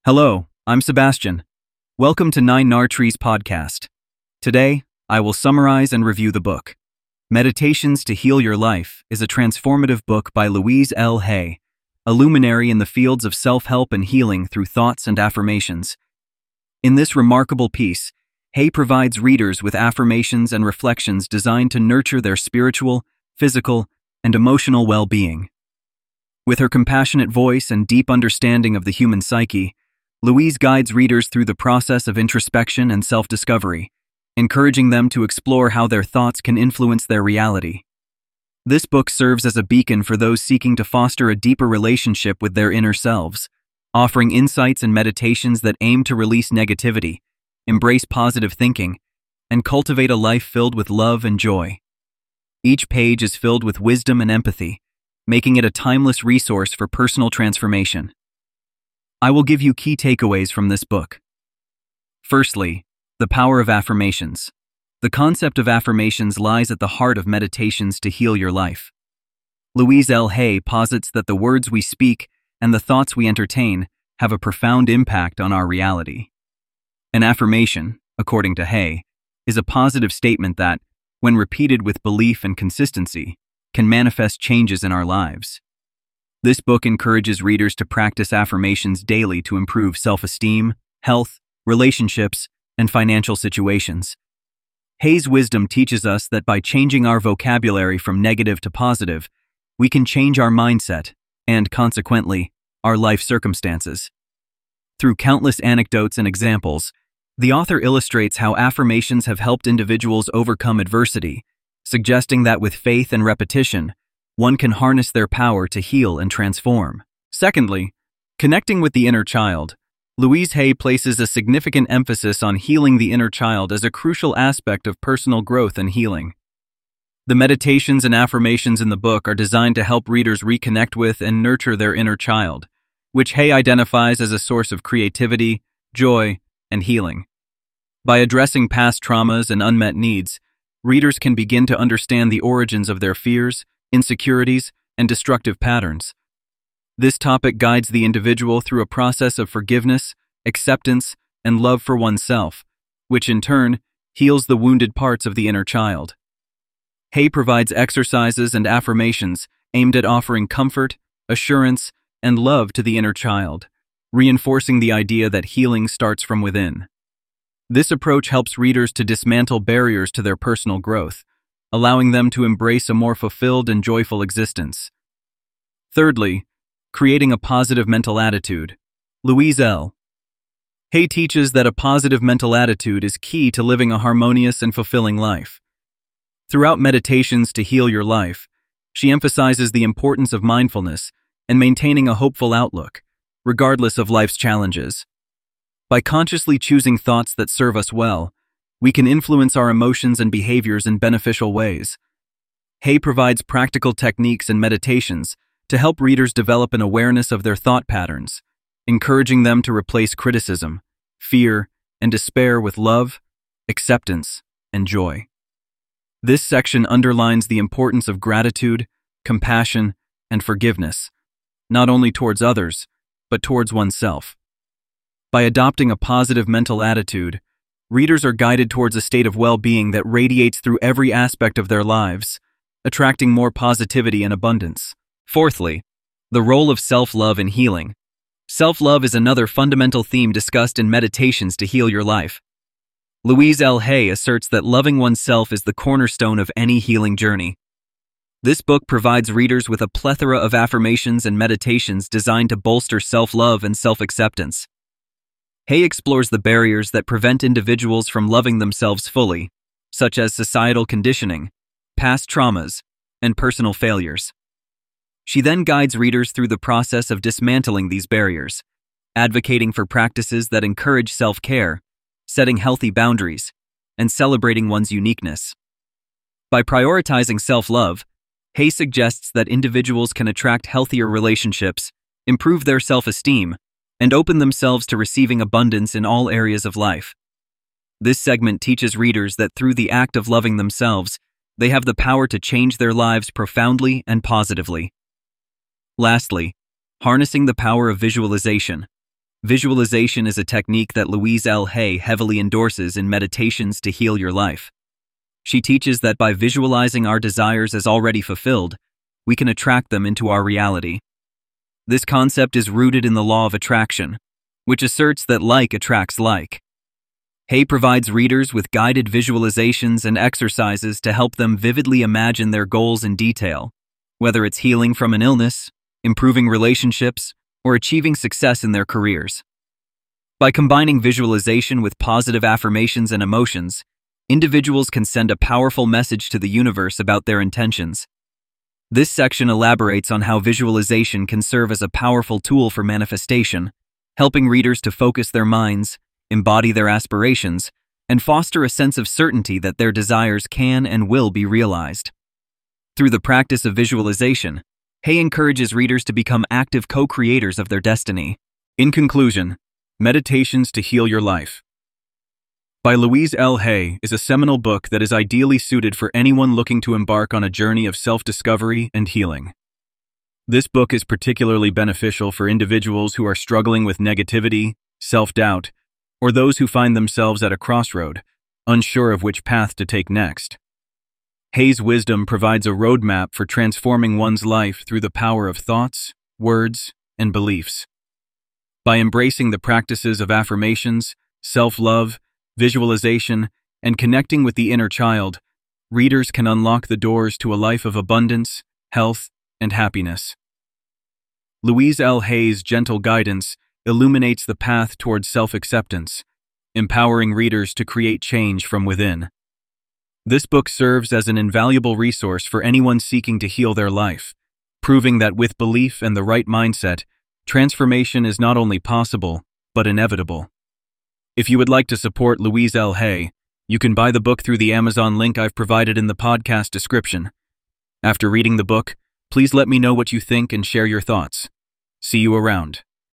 Hello, I'm Sebastian. Welcome to Nine Nar Trees podcast. Today, I will summarize and review the book. Meditations to Heal Your Life is a transformative book by Louise L. Hay, a luminary in the fields of self-help and healing through thoughts and affirmations. In this remarkable piece, Hay provides readers with affirmations and reflections designed to nurture their spiritual, physical, and emotional well-being. With her compassionate voice and deep understanding of the human psyche, Louise guides readers through the process of introspection and self-discovery, encouraging them to explore how their thoughts can influence their reality. This book serves as a beacon for those seeking to foster a deeper relationship with their inner selves, offering insights and meditations that aim to release negativity, embrace positive thinking, and cultivate a life filled with love and joy. Each page is filled with wisdom and empathy, making it a timeless resource for personal transformation. I will give you key takeaways from this book. Firstly, the power of affirmations. The concept of affirmations lies at the heart of meditations to heal your life. Louise L. Hay posits that the words we speak and the thoughts we entertain have a profound impact on our reality. An affirmation, according to Hay, is a positive statement that, when repeated with belief and consistency, can manifest changes in our lives. This book encourages readers to practice affirmations daily to improve self-esteem, health, relationships, and financial situations. Hay's wisdom teaches us that by changing our vocabulary from negative to positive, we can change our mindset and, consequently, our life circumstances. Through countless anecdotes and examples, the author illustrates how affirmations have helped individuals overcome adversity, suggesting that with faith and repetition, one can harness their power to heal and transform. Secondly, connecting with the inner child. Louise Hay places a significant emphasis on healing the inner child as a crucial aspect of personal growth and healing. The meditations and affirmations in the book are designed to help readers reconnect with and nurture their inner child, which Hay identifies as a source of creativity, joy, and healing. By addressing past traumas and unmet needs, readers can begin to understand the origins of their fears, insecurities, and destructive patterns. This topic guides the individual through a process of forgiveness, acceptance, and love for oneself, which in turn heals the wounded parts of the inner child. Hay provides exercises and affirmations aimed at offering comfort, assurance, and love to the inner child, reinforcing the idea that healing starts from within. This approach helps readers to dismantle barriers to their personal growth, allowing them to embrace a more fulfilled and joyful existence. Thirdly, creating a positive mental attitude. Louise L. Hay teaches that a positive mental attitude is key to living a harmonious and fulfilling life. Throughout Meditations to Heal Your Life, she emphasizes the importance of mindfulness and maintaining a hopeful outlook, regardless of life's challenges. By consciously choosing thoughts that serve us well, we can influence our emotions and behaviors in beneficial ways. Hay provides practical techniques and meditations to help readers develop an awareness of their thought patterns, encouraging them to replace criticism, fear, and despair with love, acceptance, and joy. This section underlines the importance of gratitude, compassion, and forgiveness, not only towards others, but towards oneself. By adopting a positive mental attitude, readers are guided towards a state of well-being that radiates through every aspect of their lives, attracting more positivity and abundance. Fourthly, the role of self-love in healing. Self-love is another fundamental theme discussed in Meditations to Heal Your Life. Louise L. Hay asserts that loving oneself is the cornerstone of any healing journey. This book provides readers with a plethora of affirmations and meditations designed to bolster self-love and self-acceptance. Hay explores the barriers that prevent individuals from loving themselves fully, such as societal conditioning, past traumas, and personal failures. She then guides readers through the process of dismantling these barriers, advocating for practices that encourage self-care, setting healthy boundaries, and celebrating one's uniqueness. By prioritizing self-love, Hay suggests that individuals can attract healthier relationships, improve their self-esteem, and open themselves to receiving abundance in all areas of life. This segment teaches readers that through the act of loving themselves, they have the power to change their lives profoundly and positively. Lastly, harnessing the power of visualization. Visualization is a technique that Louise L. Hay heavily endorses in Meditations to Heal Your Life. She teaches that by visualizing our desires as already fulfilled, we can attract them into our reality. This concept is rooted in the law of attraction, which asserts that like attracts like. Hay provides readers with guided visualizations and exercises to help them vividly imagine their goals in detail, whether it's healing from an illness, improving relationships, or achieving success in their careers. By combining visualization with positive affirmations and emotions, individuals can send a powerful message to the universe about their intentions. This section elaborates on how visualization can serve as a powerful tool for manifestation, helping readers to focus their minds, embody their aspirations, and foster a sense of certainty that their desires can and will be realized. Through the practice of visualization, Hay encourages readers to become active co-creators of their destiny. In conclusion, Meditations to Heal Your Life by Louise L. Hay is a seminal book that is ideally suited for anyone looking to embark on a journey of self-discovery and healing. This book is particularly beneficial for individuals who are struggling with negativity, self-doubt, or those who find themselves at a crossroad, unsure of which path to take next. Hay's wisdom provides a roadmap for transforming one's life through the power of thoughts, words, and beliefs. By embracing the practices of affirmations, self-love, visualization, and connecting with the inner child, readers can unlock the doors to a life of abundance, health, and happiness. Louise L. Hay's gentle guidance illuminates the path towards self-acceptance, empowering readers to create change from within. This book serves as an invaluable resource for anyone seeking to heal their life, proving that with belief and the right mindset, transformation is not only possible, but inevitable. If you would like to support Louise L. Hay, you can buy the book through the Amazon link I've provided in the podcast description. After reading the book, please let me know what you think and share your thoughts. See you around.